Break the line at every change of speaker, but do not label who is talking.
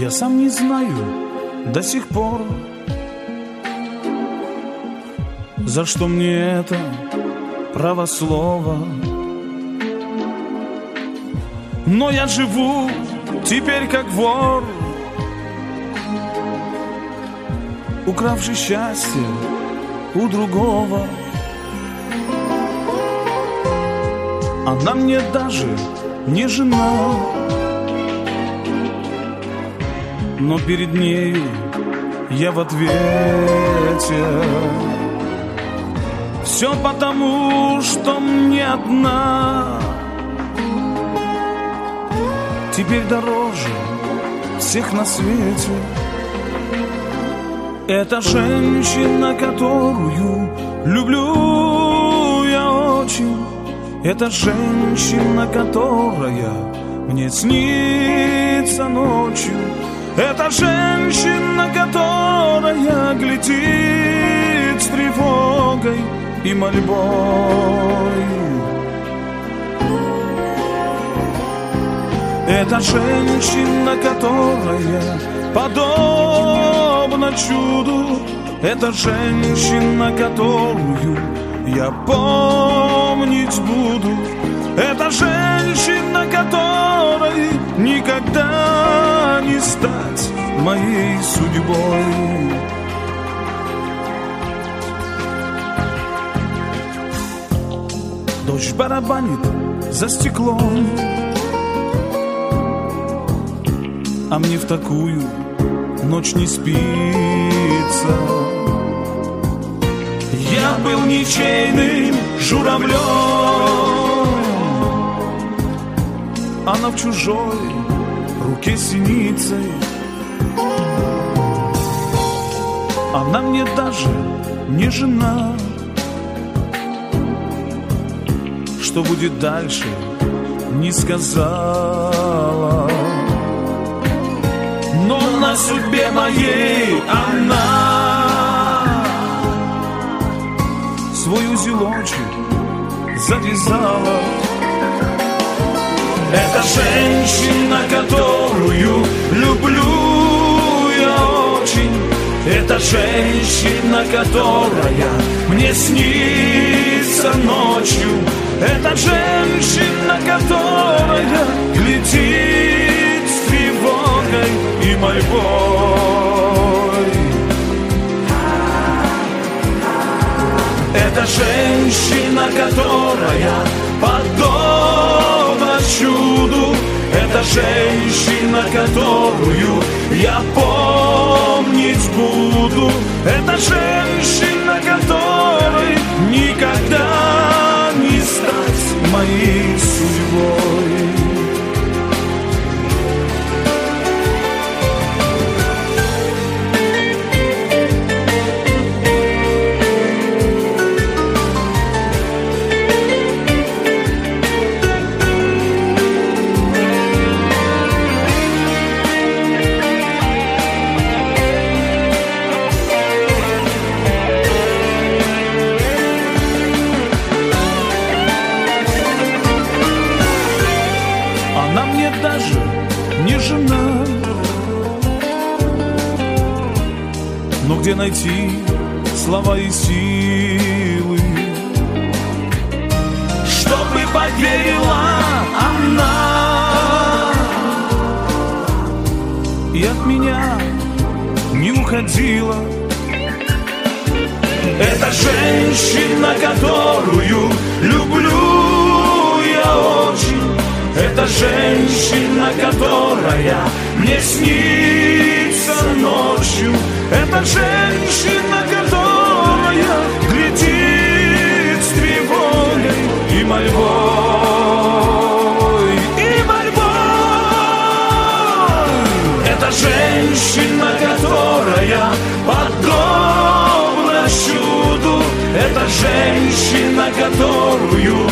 Я сам не знаю до сих пор, за что мне это право слова. Но я живу теперь как вор, укравший счастье у другого. Она мне даже не жена, но перед нею я в ответе. Все потому, что мне одна теперь дороже всех на свете. Это женщина, которую люблю я очень. Это женщина, которая мне снится ночью. Это женщина, которая глядит с тревогой и мольбой. Это женщина, которая подобна чуду. Это женщина, которую я помнить буду. Это женщина, которой никогда не стать моей судьбой. Дождь барабанит за стеклом, а мне в такую ночь не спится. Я был ничейным журавлем, она в чужой руке синицей. Она мне даже не жена. Что будет дальше, не сказала. Но на судьбе моей она свой узелочек завязала. Это женщина, которую люблю я очень. Это женщина, которая мне снится ночью. Это женщина, которая глядит с тревогой и мольбой. Это женщина, которая подобна чуду. Это женщина, которую я помнить буду. Это женщина, которой никогда не стать моей судьбой. Даже не жена. Но где найти слова и силы, чтобы поверила она и от меня не уходила? Это женщина, которую люблю я очень. Это женщина, которая мне снится ночью. Это женщина, которая глядит с тревогой и мольбой. И мольбой. Это женщина, которая подобна чуду. Это женщина, которую